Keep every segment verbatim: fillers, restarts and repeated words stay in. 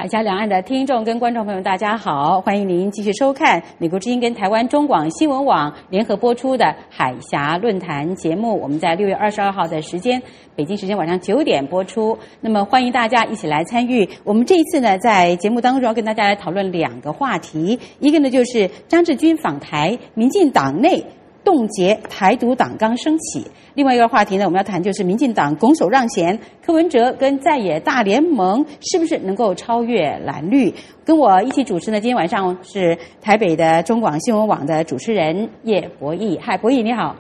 海峡两岸的听众跟观众朋友大家好，欢迎您继续收看美国之音跟台湾中广新闻网联合播出的海峡论坛节目。我们在六月二十二号的时间，北京时间晚上九点播出。那么欢迎大家一起来参与。我们这一次呢，在节目当中要跟大家来讨论两个话题，一个呢就是张志军访台，民进党内冻结台独党纲升起。另外一个话题呢，我们要谈就是民进党拱手让贤，柯文哲跟在野大联盟是不是能够超越蓝绿？跟我一起主持呢，今天晚上是台北的中广新闻网的主持人叶博弈。嗨，博弈你好。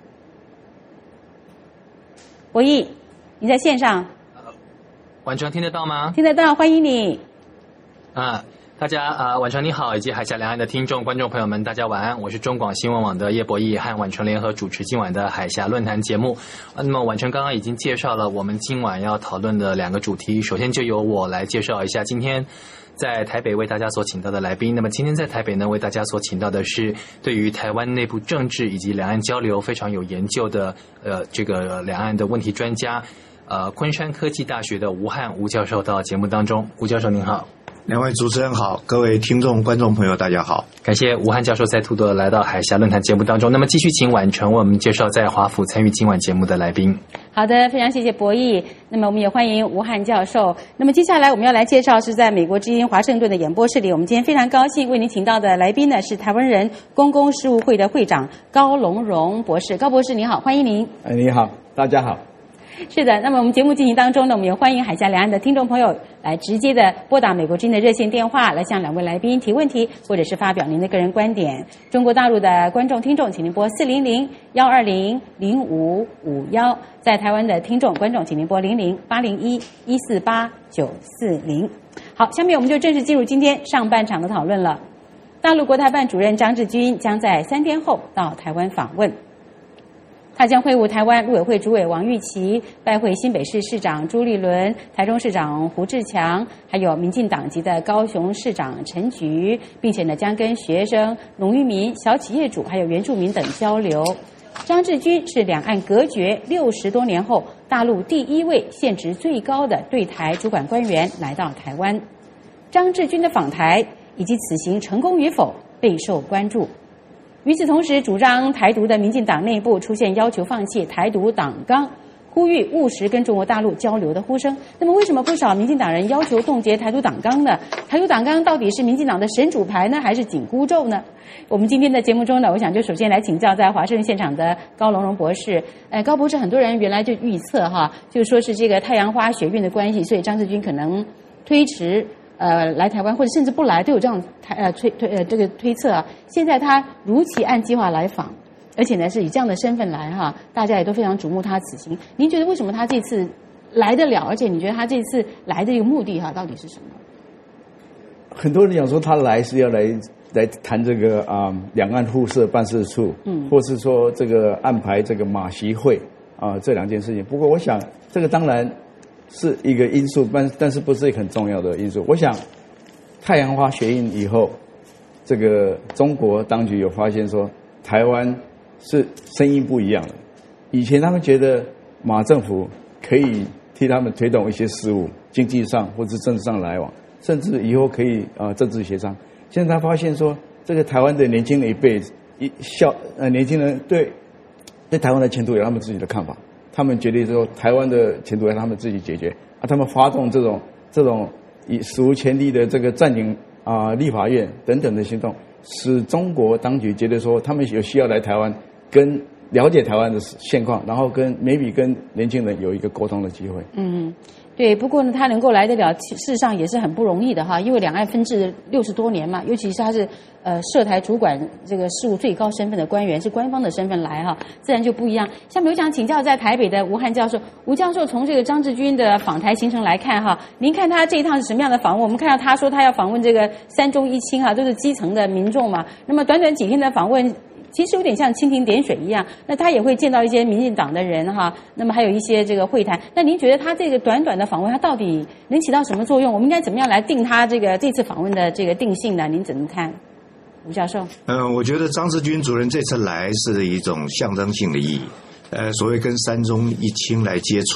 博弈，你在线上？ 呃，婉传听得到吗？ 听得到，欢迎你。 啊。大家啊，晚上你好，以及海峡两岸的听众、观众朋友们，大家晚安。我是中广新闻网的叶博弈，和婉传联合主持今晚的海峡论坛节目。那么婉传刚刚已经介绍了我们今晚要讨论的两个主题，首先就由我来介绍一下今天在台北为大家所请到的来宾。那么今天在台北呢，为大家所请到的是对于台湾内部政治以及两岸交流非常有研究的呃这个两岸的问题专家，呃昆山科技大学的吴汉吴教授到节目当中。吴教授您好。 两位主持人好，各位听众观众朋友大家好， 感谢吴汉教授再度的来到海峡论坛节目当中。那么继续请婉传为我们介绍在华府参与今晚节目的来宾。 好的，非常谢谢博弈。那么我们也欢迎吴汉教授。那么接下来我们要来介绍是在美国之音华盛顿的演播室里，我们今天非常高兴为您请到的来宾呢是台湾人公共事务会的会长高龙荣博士。高博士你好，欢迎您。 哎，你好，大家好。 是的，那么我们节目进行当中呢，我们也欢迎海峡两岸的听众朋友来直接的拨打美国之音的热线电话，来向两位来宾提问题，或者是发表您的个人观点。中国大陆的观众听众，请您拨四零零幺二零零五五幺；在台湾的听众观众，请您拨零零八零一一四八九四零。好，下面我们就正式进入今天上半场的讨论了。大陆国台办主任张志军将在三天后到台湾访问。他将会晤台湾陆委会主委王玉琦，拜会新北市市长朱立伦、台中市长胡志强，还有民进党籍的高雄市长陈菊，并且呢将跟学生、农渔民、小企业主还有原住民等交流。张志军是两岸隔绝六十多年后，大陆第一位现职最高的对台主管官员来到台湾。张志军的访台以及此行成功与否备受关注。与此同时，主张台独的民进党内部出现要求放弃台独党纲，呼吁务实跟中国大陆交流的呼声。那么为什么不少民进党人要求冻结台独党纲呢？台独党纲到底是民进党的神主牌呢，还是紧箍咒呢？我们今天的节目中呢，我想就首先来请教在华盛顿现场的高龙荣博士。呃，高博士，很多人原来就预测哈，就说是这个太阳花学运的关系，所以张志军可能推迟呃，来台湾或者甚至不来，都有这样推呃推推呃这个推测啊。现在他如期按计划来访，而且呢是以这样的身份来哈，大家也都非常瞩目他此行。您觉得为什么他这次来得了？而且你觉得他这次来的一个目的哈，到底是什么？ 很多人讲说他来是要来来谈这个啊两岸互设办事处，嗯，或是说这个安排这个马习会啊这两件事情。不过我想这个当然是一个因素，但但是不是一个很重要的因素。我想，太阳花学运以后，这个中国当局有发现说，台湾是声音不一样的。以前他们觉得马政府可以替他们推动一些事务，经济上或是政治上来往，甚至以后可以啊、呃、政治协商。现在他发现说，这个台湾的年轻人一辈子，一笑呃年轻人对对台湾的前途有他们自己的看法。他们决定说，台湾的前途让他们自己解决啊！他们发动这种这种以史无前例的这个占领啊、呃、立法院等等的行动，使中国当局觉得说，他们有需要来台湾，跟了解台湾的现况，然后跟 maybe 跟年轻人有一个沟通的机会。嗯。 对，不过呢，他能够来得了，事实上也是很不容易的哈，因为两岸分治六十多年嘛，尤其是他是呃涉台主管这个事务最高身份的官员，是官方的身份来哈，自然就不一样。下面我想请教在台北的吴汉教授，吴教授从这个张志军的访台行程来看哈，您看他这一趟是什么样的访问？我们看到他说他要访问这个三中一轻哈，都是基层的民众嘛，那么短短几天的访问，其实有点像蜻蜓点水一样，那他也会见到一些民进党的人哈，那么还有一些这个会谈。那您觉得他这个短短的访问，他到底能起到什么作用？我们应该怎么样来定他这个这次访问的这个定性呢？您怎么看，吴教授？ 嗯、呃，我觉得张志军主任这次来是一种象征性的意义。呃，所谓跟三中一轻来接触，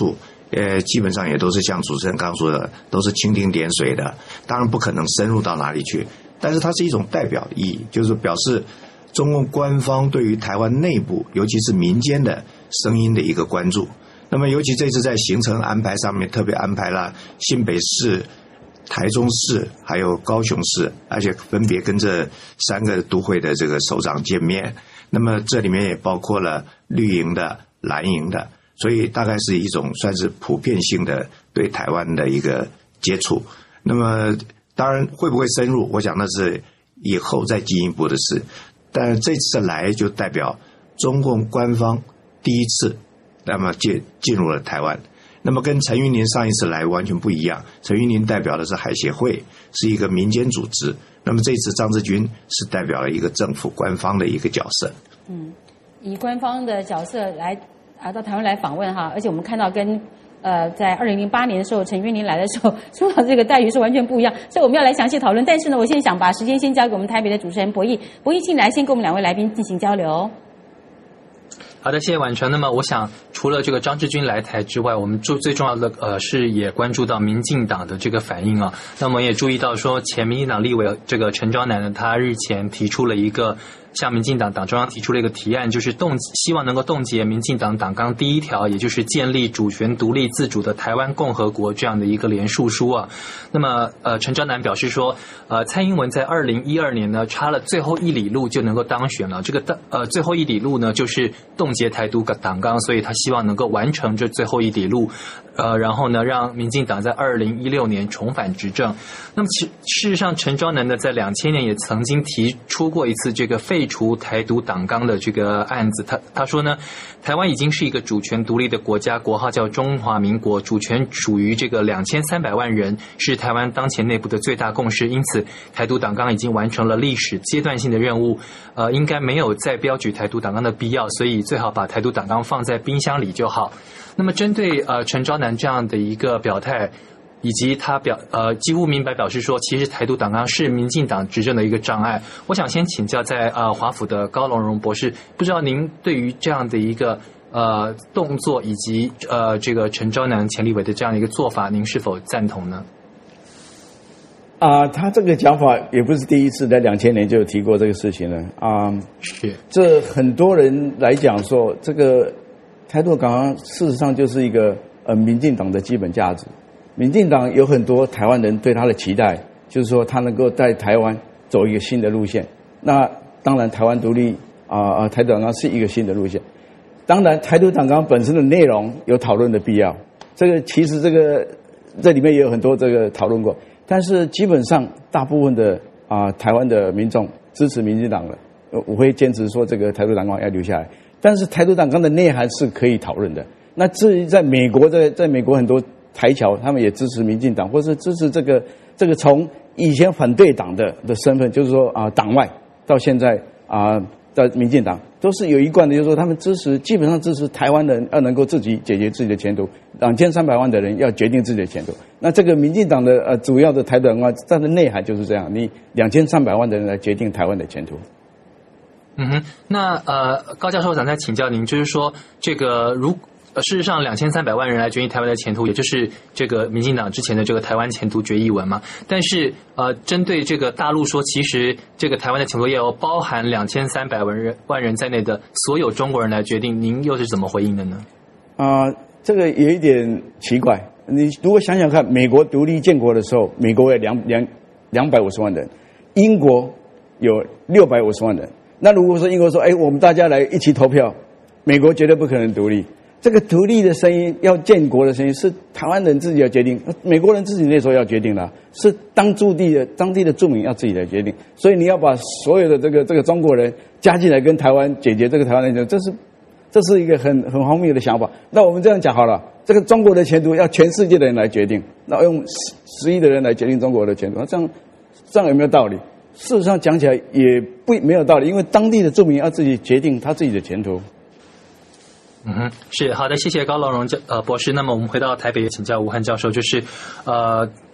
呃，基本上也都是像主持人刚说的，都是蜻蜓点水的，当然不可能深入到哪里去，但是它是一种代表意义，就是表示中共官方对于台湾内部，尤其是民间的声音的一个关注。那么尤其这次在行程安排上面特别安排了新北市、台中市还有高雄市，而且分别跟这三个都会的这个首长见面，那么这里面也包括了绿营的、蓝营的，所以大概是一种算是普遍性的对台湾的一个接触。那么当然会不会深入，我想那是以后再进一步的事，但这次来就代表中共官方第一次那么进进入了台湾，那么跟陈云林上一次来完全不一样，陈云林代表的是海协会，是一个民间组织，那么这次张志军是代表了一个政府官方的一个角色。 嗯，以官方的角色来啊到台湾来访问哈，而且我们看到跟呃在二零零八年的时候陈云林来的时候受到这个待遇是完全不一样，所以我们要来详细讨论。但是呢，我现在想把时间先交给我们台北的主持人博弈，博弈进来先跟我们两位来宾进行交流。 好的，谢谢婉纯。那么我想除了这个张志军来台之外，我们最最重要的呃是也关注到民进党的这个反应啊。那么也注意到说前民进党立委这个陈昭南呢，他日前提出了一个向民进党党中央提出了一个提案，就是冻希望能够冻结民进党党纲第一条，也就是建立主权独立自主的台湾共和国这样的一个连署书啊。那么呃陈昭南表示说，呃蔡英文在二零一二年呢差了最后一里路就能够当选了，这个呃最后一里路呢就是冻结台独党纲，所以他希望能够完成这最后一里路，呃然后呢让民进党在二零一六年重返执政。那么其事实上陈昭南呢在两千年也曾经提出过一次这个废除台独党纲的这个案子，他他说呢，台湾已经是一个主权独立的国家，国号叫中华民国，主权属于这个两千三百万人，是台湾当前内部的最大共识，因此台独党纲已经完成了历史阶段性的任务，呃，应该没有再标举台独党纲的必要，所以最好把台独党纲放在冰箱里就好。那么针对呃陈昭南这样的一个表态，以及他表呃几乎明白表示说，其实台独党纲是民进党执政的一个障碍。我想先请教在呃华府的高龙荣博士，不知道您对于这样的一个呃动作以及呃这个陈昭南前立委的这样的一个做法，您是否赞同呢？ 啊、呃，他这个讲法也不是第一次，在两千年就有提过这个事情了啊、呃。 是， 这很多人来讲说，这个台独党纲事实上就是一个呃民进党的基本价值。民进党有很多台湾人对他的期待，就是说他能够在台湾走一个新的路线。那当然，台湾独立啊啊、呃，台独党纲是一个新的路线。当然，台独党纲本身的内容有讨论的必要。这个其实这个这里面也有很多这个讨论过，但是基本上大部分的啊、呃、台湾的民众支持民进党的，我会坚持说这个台独党纲要留下来。但是台独党纲的内涵是可以讨论的。那至于在美国，在在美国很多台侨他们也支持民进党，或是支持这个这个从以前反对党的的身份，就是说啊、呃、党外到现在啊、呃、到民进党，都是有一贯的，就是说他们支持，基本上支持台湾人要能够自己解决自己的前途，两千三百万的人要决定自己的前途。那这个民进党的呃主要的台独党纲，它的内涵就是这样，你两千三百万的人来决定台湾的前途。 嗯哼，那呃高教授，我想再请教您，就是说这个如。呃，事实上，两千三百万人来决定台湾的前途，也就是这个民进党之前的这个台湾前途决议文嘛。但是，呃，针对这个大陆说，其实这个台湾的前途要包含两千三百万人万人在内的所有中国人来决定，您又是怎么回应的呢？ 啊、呃，这个有一点奇怪。你如果想想看，美国独立建国的时候，美国有两两两百五十万人，英国有六百五十万人。那如果说英国说，哎，我们大家来一起投票，美国绝对不可能独立。这个独立的声音，要建国的声音，是台湾人自己要决定，美国人自己那时候要决定的，是当驻地的当地的住民要自己来决定。所以你要把所有的这个这个中国人加进来，跟台湾解决这个台湾的，这是这是一个很很荒谬的想法。那我们这样讲好了，这个中国的前途要全世界的人来决定，那用十十亿的人来决定中国的前途，那这样这样有没有道理？事实上讲起来也不没有道理，因为当地的住民要自己决定他自己的前途。 嗯哼，是好的，谢谢高龙荣教呃博士。那么我们回到台北，请教吴汉教授，就是呃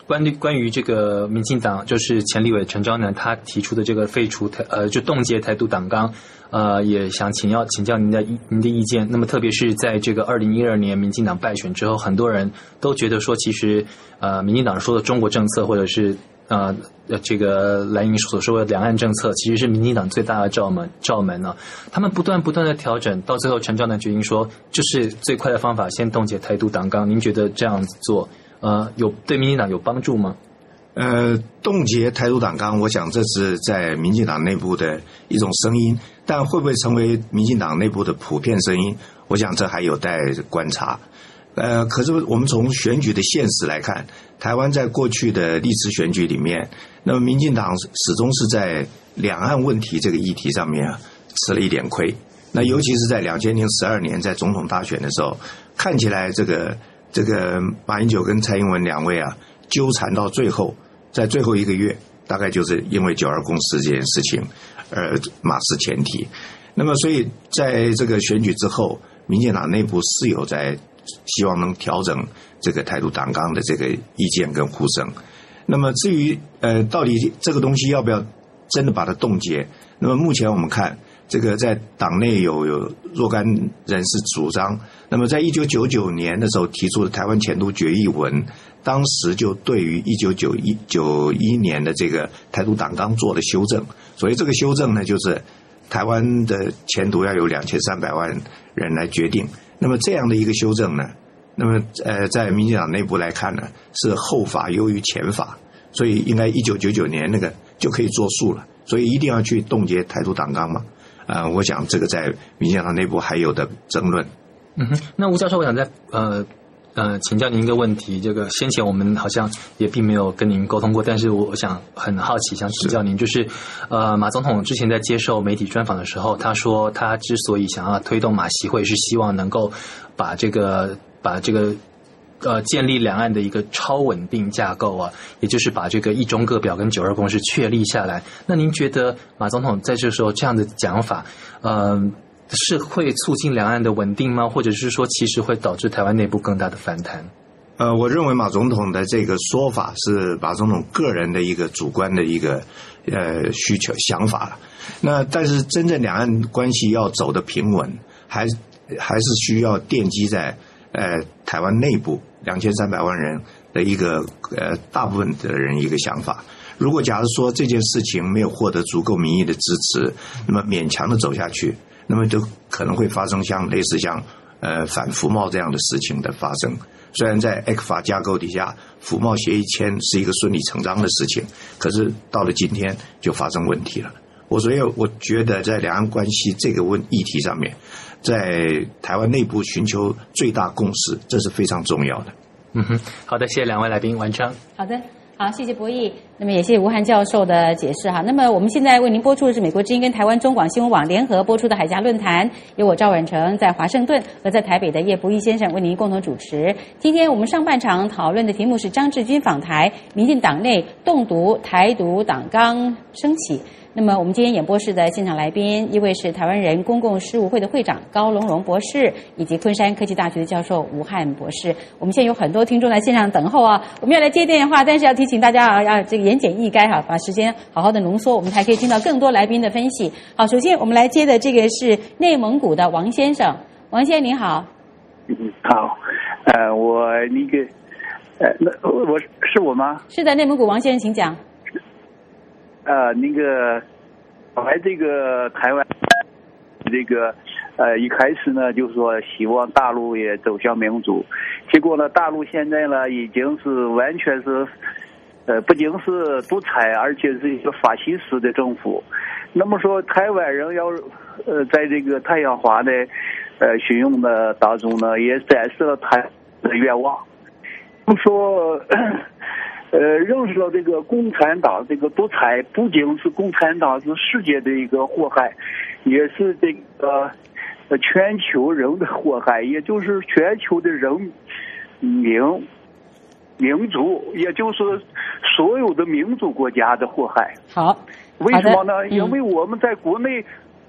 关于关于这个民进党就是前立委陈昭南他提出的这个废除台呃就冻结台独党纲，呃也想请要请教您的您的意见。那么特别是在这个二零一二年民进党败选之后，很多人都觉得说，其实呃民进党说的中国政策或者是呃这个蓝营所说的两岸政策，其实是民进党最大的罩门罩门呢、啊。他们不断不断的调整，到最后陈昭南决定说，就是最快的方法，先冻结台独党纲。您觉得这样子做？呃，有对民进党有帮助吗？ 呃，冻结台独党纲，我想这是在民进党内部的一种声音，但会不会成为民进党内部的普遍声音，我想这还有待观察。呃，可是我们从选举的现实来看，台湾在过去的历次选举里面，那么民进党始终是在两岸问题这个议题上面啊吃了一点亏。那尤其是在两千零十二年在总统大选的时候，看起来这个。这个马英九跟蔡英文两位啊纠缠到最后，在最后一个月，大概就是因为九二共识这件事情而马失前蹄。那么，所以在这个选举之后，民进党内部是有在希望能调整这个台独党纲的这个意见跟呼声。那么，至于呃，到底这个东西要不要真的把它冻结？那么目前我们看。这个在党内有有若干人士主张，那么在一九九九年的时候提出的台湾前途决议文，当时就对于一九九一九一年的这个台独党纲做了修正。所以这个修正呢，就是台湾的前途要有两千三百万人来决定。那么这样的一个修正呢，那么呃在民进党内部来看呢，是后法优于前法，所以应该一九九九年那个就可以作数了。所以一定要去冻结台独党纲嘛？呃，我想这个在民进党内部还有的争论。 嗯哼，那吴教授，我想再呃呃请教您一个问题。这个先前我们好像也并没有跟您沟通过，但是我想很好奇，想请教您，就是呃马总统之前在接受媒体专访的时候，他说他之所以想要推动马习会，是希望能够把这个把这个。呃，建立两岸的一个超稳定架构啊，也就是把这个一中各表跟九二共识确立下来。那您觉得马总统在这时候这样的讲法，呃，是会促进两岸的稳定吗？或者是说，其实会导致台湾内部更大的反弹？ 呃，我认为马总统的这个说法是马总统个人的一个主观的一个呃需求想法了。那但是真正两岸关系要走得平稳，还还是需要奠基在呃台湾内部两千三百万人的一个呃大部分的人一个想法。如果假如说这件事情没有获得足够民意的支持，那么勉强的走下去，那么就可能会发生像类似像呃反服贸这样的事情的发生。虽然在 E C F A 架构底下，服贸协议签是一个顺理成章的事情，可是到了今天就发生问题了。我所以我觉得在两岸关系这个问议题上面，在台湾内部寻求最大共识，这是非常重要的。 嗯哼，好的，谢谢两位来宾，完成。 好的。好，谢谢博弈。那么也谢谢吴汉教授的解释哈。那么我们现在为您播出的是美国之音跟台湾中广新闻网联合播出的海峡论坛，由我赵婉成在华盛顿和在台北的叶博弈先生为您共同主持。今天我们上半场讨论的题目是张志军访台，民进党内冻读台独党纲升起。那么我们今天演播室的现场来宾，一位是台湾人公共事务会的会长高龙荣博士，以及昆山科技大学的教授吴汉博士。我们现在有很多听众在线上等候啊，我们要来接电话，但是要提醒大家啊，要这个言简意赅哈，把时间好好的浓缩，我们才可以听到更多来宾的分析。好，首先我们来接的这个是内蒙古的王先生，王先生您好。 嗯，好，呃，我那个，呃，那我是我吗？ 是的，内蒙古王先生，请讲。 呃，那个，来这个台湾，这个，呃，一开始呢，就是说希望大陆也走向民主，结果呢，大陆现在呢，已经是完全是，呃，不仅是独裁，而且是一个法西斯的政府。那么说，台湾人要，呃，在这个太阳花的，呃，巡用的当中呢，也展示了他的愿望。就说。呃，认识到这个共产党这个独裁不仅是共产党是世界的一个祸害，也是这个呃全球人的祸害，也就是全球的人民民族，也就是所有的民族国家的祸害。 好， 为什么呢？因为我们在国内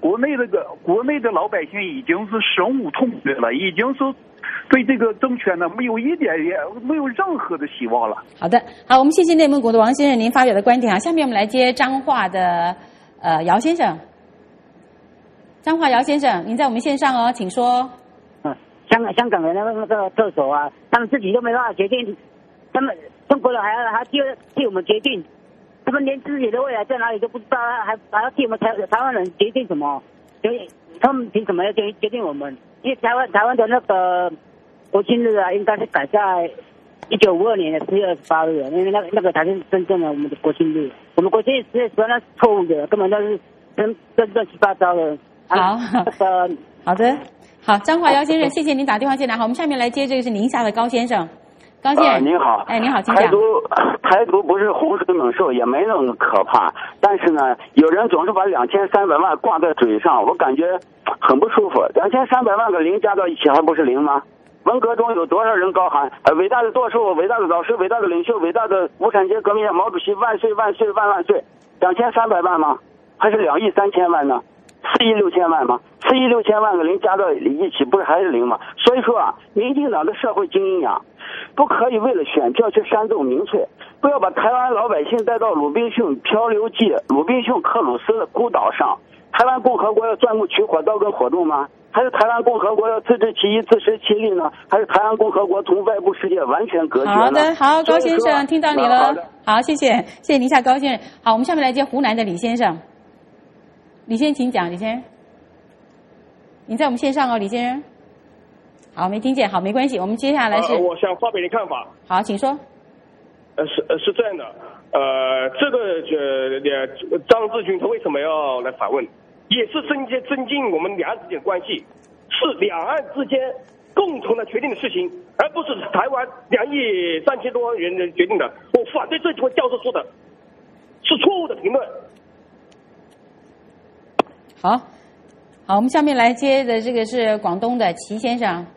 国内这个国内的老百姓已经是深恶痛绝了，已经是对这个政权呢没有一点也没有任何的希望了。 好的，好，我们谢谢内蒙古的王先生您发表的观点啊。下面我们来接彰化的呃姚先生。彰化姚先生，您在我们线上哦，请说。 嗯，香港香港的那个那个特首啊，他们自己都没办法决定，他们中国人还要还要替替我们决定，他们连自己的未来在哪里都不知道，还还要替我们台台湾人决定什么？所以他们凭什么要决决定我们？因为台湾台湾的那个国庆日啊，应该是改在一九五二年的十月二十八日，因为那个那个才是真正的我们的国庆日。我们国庆日十月十八那是错误的，根本都是真真乱七八糟的。 好， 那个好的，好，彰化姚先生，谢谢您打电话进来。好，我们下面来接这个是宁夏的高先生。高先生， 呃、您好， 哎，您好，请讲。 台独，台独不是洪水猛兽，也没那么可怕。但是呢，有人总是把两千三百万挂在嘴上，我感觉很不舒服。两千三百万个零加到一起，还不是零吗？文革中有多少人高喊呃伟大的舵手、伟大的导师、伟大的领袖、伟大的无产阶级革命家毛主席万岁万岁万万岁？两千三百万吗？还是两亿三千万呢？四亿六千万吗？四亿六千万个零加到一起，不是还是零吗？所以说啊，民进党的社会精英呀，不可以为了选票去煽动民粹，不要把台湾老百姓带到鲁滨逊漂流记、鲁滨逊克鲁斯的孤岛上。台湾共和国要钻木取火、刀耕火种吗？还是台湾共和国要自治其一、自食其力呢？还是台湾共和国从外部世界完全隔绝呢？ 好的，好，高先生，听到你了。好，谢谢，谢谢宁夏高先生。好，我们下面来接湖南的李先生。李先生，请讲，李先生，您在我们线上哦，李先生。好，没听见，好，没关系，我们接下来是。 呃、我想发表你看法。 好，请说。 呃，是呃是这样的，呃，这个呃张志军他为什么要来访问？也是增加增进我们两岸之间的关系，是两岸之间共同的决定的事情，而不是台湾两亿三千多万人决定的。我反对这位教授说的，是错误的评论。 好，好，我们下面来接的这个是广东的齐先生。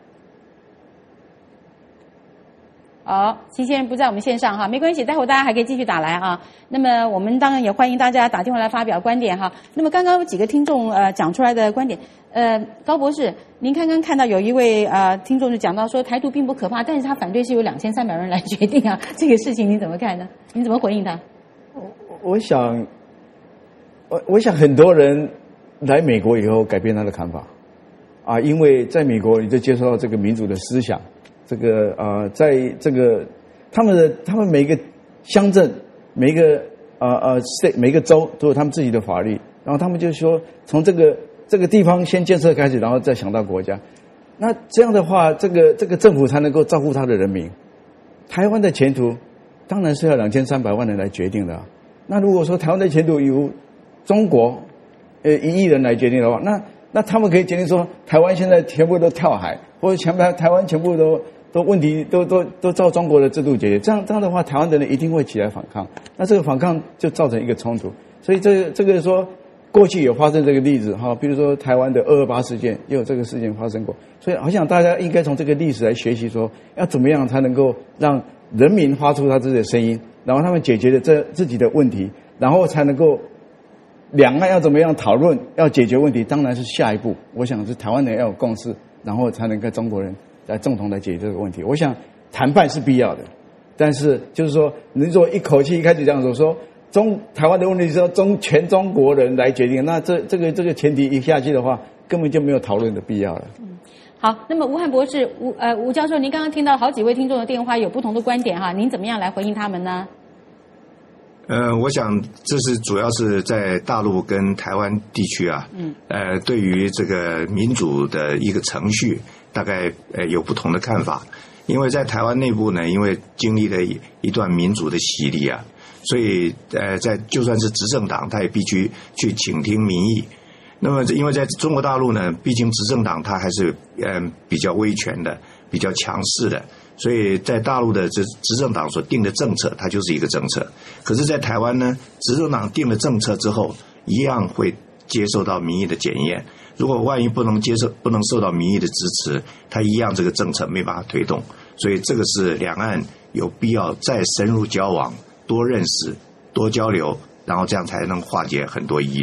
好，齐先生不在我们线上哈，没关系，待会儿大家还可以继续打来啊。那么我们当然也欢迎大家打电话来发表观点哈。那么刚刚有几个听众呃讲出来的观点，呃，高博士，您刚刚看到有一位呃听众就讲到说台独并不可怕，但是他反对是由两千三百人来决定啊，这个事情你怎么看呢？你怎么回应他？ 我我想，我我想很多人来美国以后改变他的看法啊，因为在美国你就接受到这个民主的思想。这个呃，在这个他们的他们每一个乡镇、每一个呃呃 state 每一个州都有他们自己的法律，然后他们就说从这个这个地方先建设开始，然后再想到国家。那这样的话，这个这个政府才能够照顾他的人民。台湾的前途当然是要两千三百万人来决定的、啊。那如果说台湾的前途由中国呃一亿人来决定的话，那那他们可以决定说台湾现在全部都跳海，或者全台台湾全部都。都问题都都都照中国的制度解决，这样这样的话，台湾的人一定会起来反抗。那这个反抗就造成一个冲突，所以这个这个说过去有发生这个例子哈，比如说台湾的二二八事件也有这个事件发生过，所以好像大家应该从这个历史来学习，说要怎么样才能够让人民发出他自己的声音，然后他们解决了这自己的问题，然后才能够两岸要怎么样讨论要解决问题，当然是下一步。我想是台湾人要有共识，然后才能跟中国人。来共同来解决这个问题，我想谈判是必要的，但是就是说，你如果一口气一开始这样说，说中台湾的问题是说中全中国人来决定，那这这个这个前提一下去的话，根本就没有讨论的必要了。 嗯，好，那么吴汉博士，吴呃吴教授，您刚刚听到好几位听众的电话，有不同的观点哈，您怎么样来回应他们呢？ 呃，我想这是主要是在大陆跟台湾地区啊，嗯，呃，对于这个民主的一个程序，大概呃有不同的看法。因为在台湾内部呢，因为经历了一一段民主的洗礼啊，所以呃，在就算是执政党，他也必须去倾听民意。那么，因为在中国大陆呢，毕竟执政党它还是嗯、呃、比较威权的，比较强势的。所以在大陆的这执政党所定的政策，它就是一个政策。可是，在台湾呢，执政党定了政策之后，一样会接受到民意的检验。如果万一不能接受、不能受到民意的支持，它一样这个政策没办法推动。所以，这个是两岸有必要再深入交往、多认识、多交流，然后这样才能化解很多疑虑。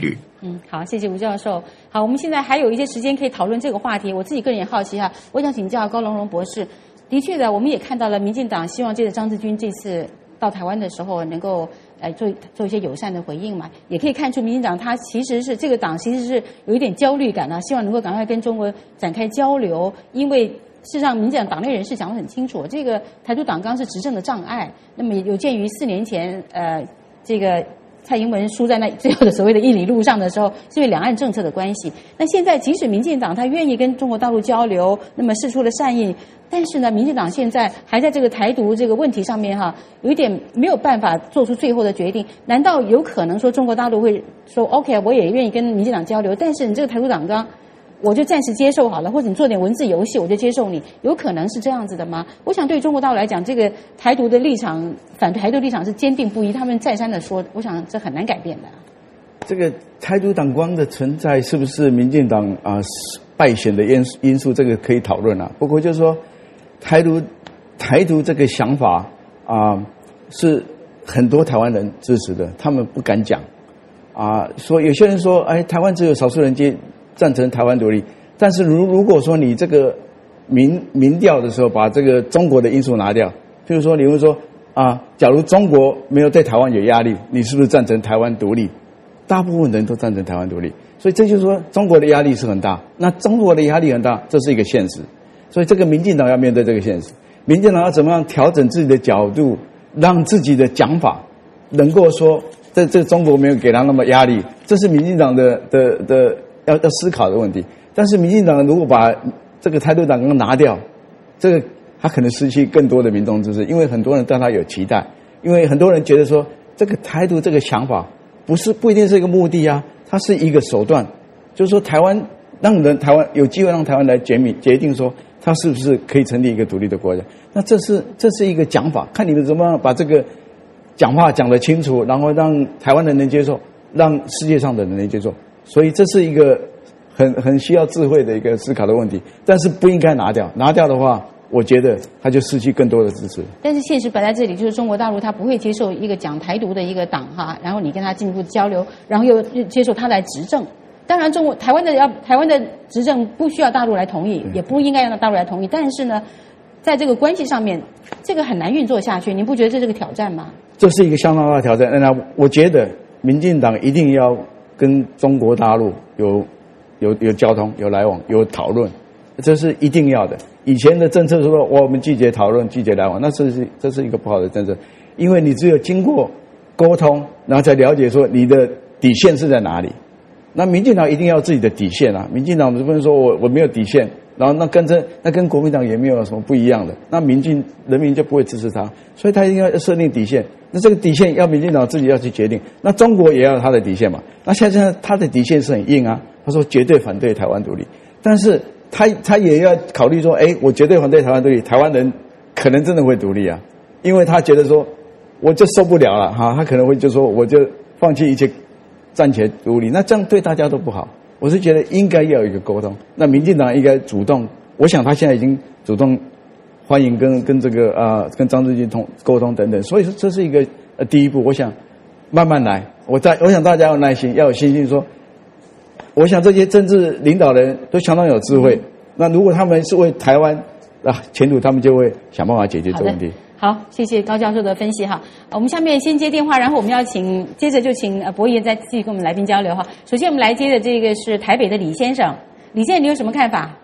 嗯，好，谢谢吴教授。好，我们现在还有一些时间可以讨论这个话题。我自己个人也好奇哈，我想请教高龙荣博士。的确的，我们也看到了民进党希望借着张志军这次到台湾的时候，能够来做做一些友善的回应嘛。也可以看出民进党他其实是这个党其实是有一点焦虑感啊，希望能够赶快跟中国展开交流，因为事实上民进党党内人士讲得很清楚，这个台独党纲是执政的障碍。那么有鉴于四年前呃这个蔡英文输在那最后的所谓的一里路上的时候，是因为两岸政策的关系。那现在即使民进党他愿意跟中国大陆交流，那么释出了善意，但是呢，民进党现在还在这个台独这个问题上面哈，有一点没有办法做出最后的决定。难道有可能说中国大陆会说 OK， 我也愿意跟民进党交流，但是你这个台独党纲我就暂时接受好了，或者你做点文字游戏我就接受你，有可能是这样子的吗？我想对中国大陆来讲，这个台独的立场，反对台独立场是坚定不移，他们再三的说，我想这很难改变的。 这个台独党纲的存在是不是民进党啊、呃、败选的因因素？这个可以讨论啊。不过就是说，台独台独这个想法啊、呃、是很多台湾人支持的，他们不敢讲啊。说有些人说，哎，台湾只有少数人接。赞成台湾独立，但是如如果说你这个民民调的时候把这个中国的因素拿掉，譬如说你会说啊，假如中国没有对台湾有压力，你是不是赞成台湾独立？大部分人都赞成台湾独立，所以这就是说中国的压力是很大。那中国的压力很大，这是一个现实，所以这个民进党要面对这个现实。民进党要怎么样调整自己的角度，让自己的讲法能够说，这这中国没有给他那么压力，这是民进党的的的。要要思考的问题，但是民进党如果把这个台独党纲拿掉，这个他可能失去更多的民众支持，因为很多人对他有期待，因为很多人觉得说这个台独这个想法不是不一定是一个目的啊，它是一个手段，就是说台湾让人台湾有机会让台湾来决定决定说他是不是可以成立一个独立的国家，那这是这是一个讲法，看你们怎么样把这个讲话讲得清楚，然后让台湾人能接受，让世界上的人能接受。所以这是一个很很需要智慧的一个思考的问题，但是不应该拿掉。拿掉的话，我觉得他就失去更多的支持。 但是现实摆在这里，就是中国大陆他不会接受一个讲台独的一个党哈，然后你跟他进一步交流，然后又接受他来执政。当然，中国台湾的要台湾的执政不需要大陆来同意，也不应该让大陆来同意。但是呢，在这个关系上面，这个很难运作下去。您不觉得这是个挑战吗？ 这是一个相当大的挑战。那我觉得民进党一定要跟中国大陆有有有交通、有来往、有讨论，这是一定要的。以前的政策说我们拒绝讨论、拒绝来往，那这是这是一个不好的政策，因为你只有经过沟通，然后才了解说你的底线是在哪里。那民进党一定要有自己的底线啊！民进党不能说我我没有底线，然后那跟这那跟国民党也没有什么不一样的，那民进人民就不会支持他，所以他一定要设定底线。那这个底线要民进党自己要去决定，那中国也要有他的底线嘛。那现在他的底线是很硬啊，他说绝对反对台湾独立，但是他他也要考虑说，哎，我绝对反对台湾独立，台湾人可能真的会独立啊，因为他觉得说我就受不了了哈，他可能会就说我就放弃一切暂且独立，那这样对大家都不好。我是觉得应该要有一个沟通，那民进党应该主动，我想他现在已经主动欢迎跟跟这个啊、呃、跟张志军通沟通等等，所以说这是一个呃第一步，我想慢慢来，我在我想大家要耐心，要有信心说，我想这些政治领导人都相当有智慧，那如果他们是为台湾啊前途，他们就会想办法解决这个问题。 好，谢谢高教授的分析哈。我们下面先接电话，然后我们要请，接着就请呃博弈再继续跟我们来宾交流哈。首先我们来接的这个是台北的李先生，李先生你有什么看法？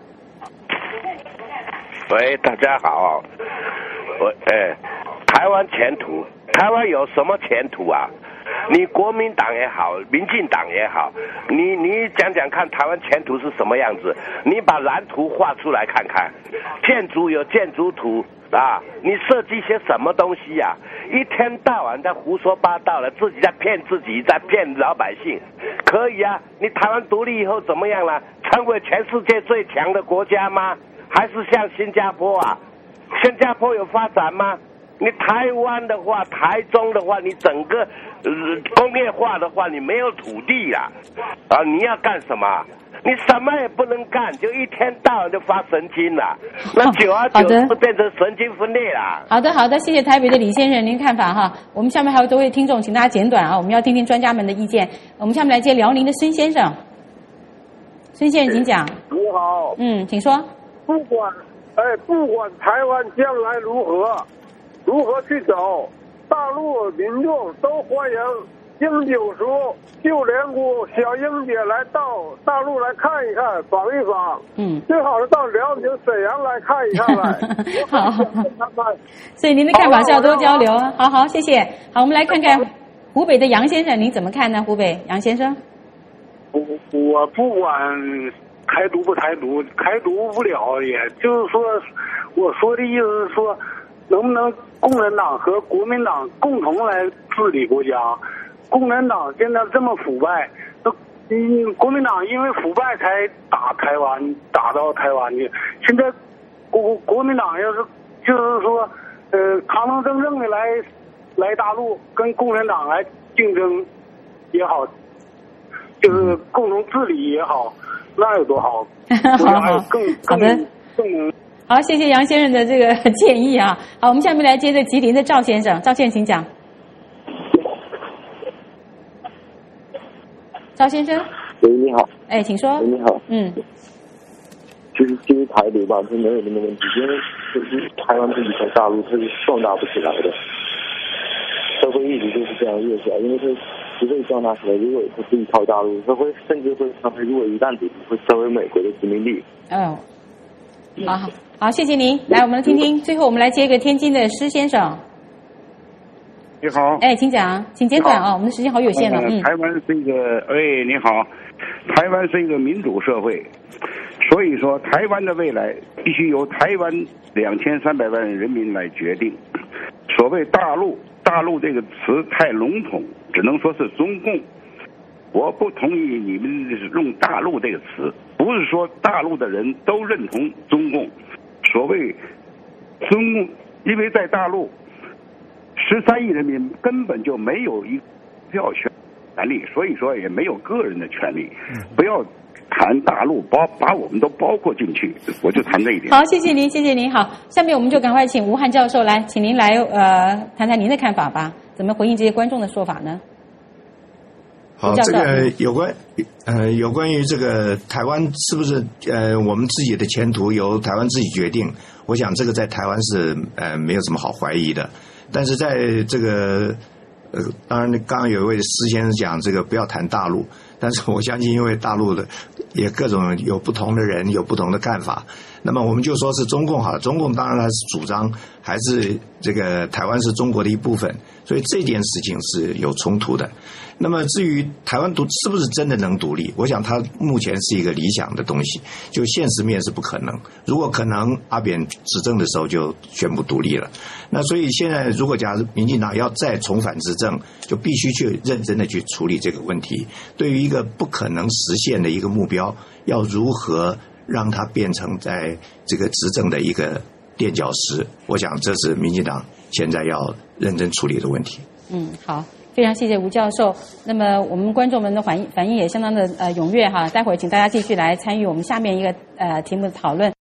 喂，大家好，我哎，台湾前途，台湾有什么前途啊？你国民党也好，民进党也好，你你讲讲看台湾前途是什么样子？你把蓝图画出来看看，建筑有建筑图啊，你设计些什么东西呀、啊？一天到晚在胡说八道了，自己在骗自己，在骗老百姓，可以啊？你台湾独立以后怎么样了？成为全世界最强的国家吗？还是像新加坡啊？新加坡有发展吗？你台湾的话，台中的话，你整个、呃、工业化的话，你没有土地啦，啊，你要干什么？ 你什么也不能干，就一天到晚就发神经了，那久而久之变成神经分裂了。 好的，好的，谢谢台北的李先生您看法哈。我们下面还有多位听众，请大家简短啊，我们要听听专家们的意见。我们下面来接辽宁的孙先生，孙先生请讲。 你好。 嗯，请说。 不管哎，不管台湾将来如何，如何去走，大陆民众都欢迎英九叔、秀莲姑、小英姐来到大陆来看一看、访一访。 嗯， 最好是到辽宁沈阳来看一看来。 好，所以您的看法是要多交流。好好，谢谢。好，我们来看看湖北的杨先生，您怎么看呢？湖北杨先生， 我我不管台独不台独，台独不了，也就是说，我说的意思是说，能不能共产党和国民党共同来治理国家？共产党现在这么腐败，都嗯，国民党因为腐败才打台湾，打到台湾去。现在国国民党要是就是说，呃，堂堂正正的来来大陆跟共产党来竞争也好，就是共同治理也好，那有多好？ 好好， 更好的， 更好，谢谢杨先生的这个建议啊。好，我们下面来接着吉林的赵先生，赵先生请讲。赵先生， 喂，你好。 哎，请说。 喂，你好。 嗯。 就是就是台独吧，它没有那么问题，因为就是台湾自己在大陆它是壮大不起来的，社会一直都是这样弱小，因为它不会壮大起来。如果它自己靠大陆，它会甚至会成为，如果一旦独立，会成为美国的殖民地。 哦。好好好，谢谢您。来，我们来听听。最后，我们来接一个天津的施先生。 你好， 哎，请讲，请简短啊，我们的时间好有限了。嗯， 台湾是一个，哎，你好，台湾是一个民主社会，所以说台湾的未来必须由台湾两千三百万人民来决定。所谓大陆，大陆这个词太笼统，只能说是中共。我不同意你们用大陆这个词，不是说大陆的人都认同中共。所谓中共，因为在大陆。十三亿人民根本就没有一票权权利，所以说也没有个人的权利。不要谈大陆，包把我们都包括进去，我就谈这一点。 好，谢谢您，谢谢您。好，下面我们就赶快请吴汉教授来，请您来呃谈谈您的看法吧，怎么回应这些观众的说法呢？ 好，这个有关呃有关于这个台湾是不是呃我们自己的前途由台湾自己决定？我想这个在台湾是呃没有什么好怀疑的。但是在这个呃，当然刚刚有一位施先生讲这个不要谈大陆，但是我相信因为大陆的也各种有不同的人有不同的看法，那么我们就说是中共好了，中共当然它是主张还是这个台湾是中国的一部分，所以这件事情是有冲突的。那么至于台湾独是不是真的能独立，我想它目前是一个理想的东西，就现实面是不可能。如果可能，阿扁执政的时候就宣布独立了。那所以现在如果假如民进党要再重返执政，就必须去认真的去处理这个问题。对于一个不可能实现的一个目标，要如何让它变成在这个执政的一个垫脚石，我想这是民进党现在要认真处理的问题。 嗯，好。非常谢谢吴教授。那么我们观众们的反应反应也相当的呃踊跃哈，待会儿请大家继续来参与我们下面一个呃题目的讨论。